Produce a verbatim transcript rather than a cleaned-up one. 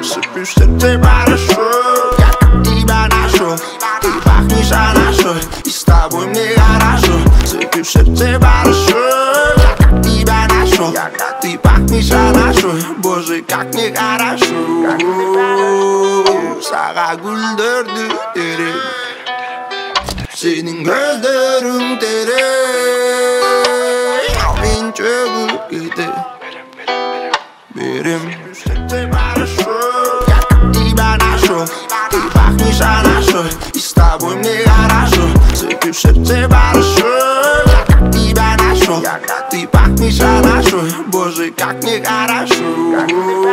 Сыпешь сердце хорошо, я как тебя нашел. Ты пахнешь анашой, и с тобой мне хорошо. Сыпешь сердце хорошо, я как тебя нашел. Ты пахнешь анашой, боже, как мне хорошо. Саға гүлдерді терең, senin gözlerin tereң. Мен чөгіп кетем, берем. Ты хорошо, я как тебя нашел. Ты пахнешь анашой, и с тобой мне хорошо. Сыпешь сердце хорошо, я как тебя нашел. Ты пахнешь анашой, боже, как мне хорошо.